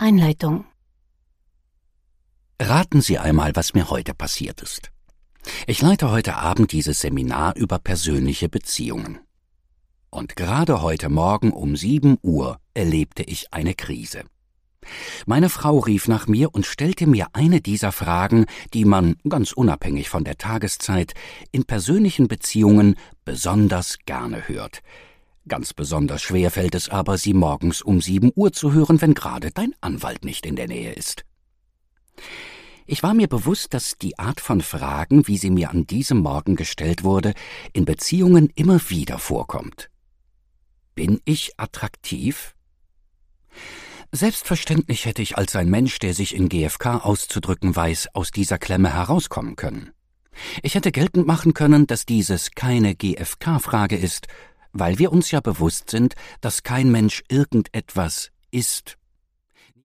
Einleitung. Raten Sie einmal, was mir heute passiert ist. Ich leite heute Abend dieses Seminar über persönliche Beziehungen. Und gerade heute Morgen um 7 Uhr erlebte ich eine Krise. Meine Frau rief nach mir und stellte mir eine dieser Fragen, die man, ganz unabhängig von der Tageszeit, in persönlichen Beziehungen besonders gerne hört. Ganz besonders schwer fällt es aber, sie morgens um 7 Uhr zu hören, wenn gerade dein Anwalt nicht in der Nähe ist. Ich war mir bewusst, dass die Art von Fragen, wie sie mir an diesem Morgen gestellt wurde, in Beziehungen immer wieder vorkommt. Bin ich attraktiv? Selbstverständlich hätte ich als ein Mensch, der sich in GfK auszudrücken weiß, aus dieser Klemme herauskommen können. Ich hätte geltend machen können, dass dieses keine GfK-Frage ist, weil wir uns ja bewusst sind, dass kein Mensch irgendetwas ist.